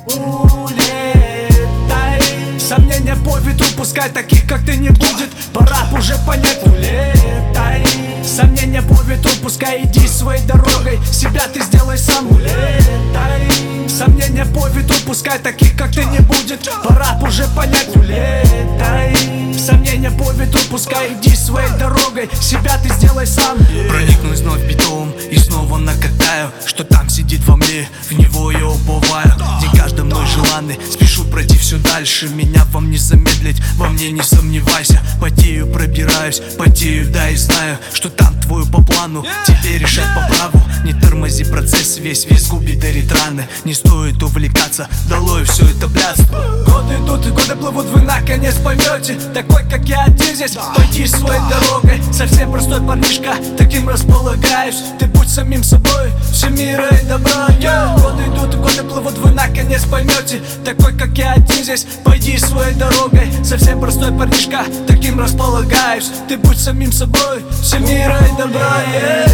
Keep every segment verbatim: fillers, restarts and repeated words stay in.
улетай. Сомнения по ветру, пускай таких как ты не будет. Пора б уже понять, улетай. Сомнения по ветру, пускай иди своей дорогой. Себя ты сделай сам, улетай. Сомнения по ветру, пускай таких как ты не будет. Пора б уже понять, улетай. Сомнения по ветру, пускай иди своей дорогой. Себя ты сделай сам. Проникнусь вновь в битум и снова накатаю, что там сидит во мне, в него я уповаю. День каждый мной желанный, спешу пройти все дальше. Меня вам не замедлить, во мне не сомневайся. Потею, пробираюсь, потею, да и знаю, что там твою по плану, тебе решать по праву. Не тормози процесс, весь весь губит дарит раны. Не стоит увлекаться, долой все это блядство. Годы идут и годы плывут, вы наконец поймете. Такой как я один здесь, пойди своей дорогой. Совсем простой парнишка, таким располагаюсь. Ты будь самим собой, все мира и добра, yeah. Годы идут и годы плывут, вы наконец поймете. Такой как я один здесь, пойди своей дорогой. Совсем простой парнишка, таким располагаюсь. Ты будь самим собой, все мира и добра, yeah.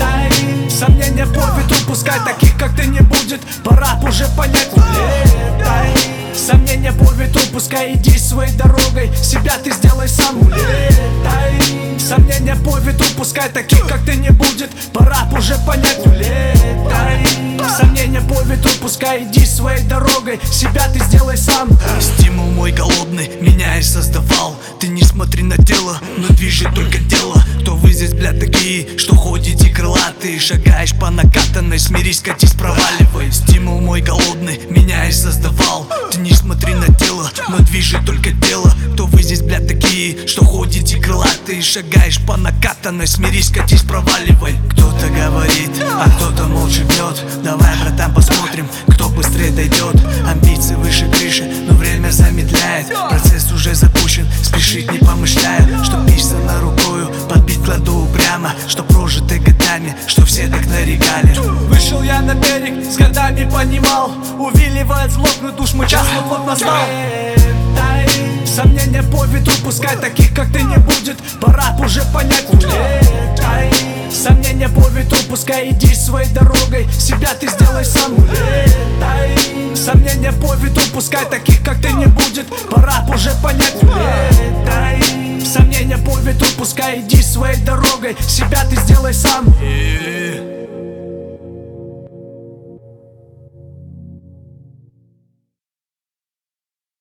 Сомнения по ветру, пускай таких как ты не будет. Пора б уже понять, улетай. Сомнения по ветру, пускай иди своей дорогой. Себя ты сделай сам, улетай. Сомнения по ветру, пускай таких как ты не будет. Пора б уже понять, улетай. Сомнения по ветру, пускай иди своей дорогой. Себя ты сделай сам. Стимул мой голодный, меня и создавал. Ты не смотри на тело, но движет только тело. Кто вы здесь, бля, такие, что ходите крылатые? Шагаешь по накатанной, смирись, катись, проваливай. Стимул мой голодный, меня и создавал. Ты не смотри на тело, но движет только тело. Кто вы здесь, бля, такие, что ходите крылатые? Шагаешь по накатанной, смирись, катись, проваливай. Кто-то говорит, а кто-то молча бьет. Давай, братан, посмотрим, кто быстрее дойдет. Амбиции выше крыши, но время замедляет. Процесс уже запущен, спешить не помышляю. Что писано рукою, подбить кладу упрямо. Что прожиты годами, что все так нарекали. Вышел я на берег, с годами понимал. Увиливает злобный душ, мой час вот настал. Сомнения по ветру, пускай таких как ты не будет. Пора б уже понять, улетай. Сомнения по ветру, пускай иди своей дорогой. Себя ты сделай сам, улетай. Сомнения по ветру, пускай таких как ты не будет. Пора б уже понять, улетай. Сомнения по ветру, пускай иди своей дорогой. Себя ты сделай сам.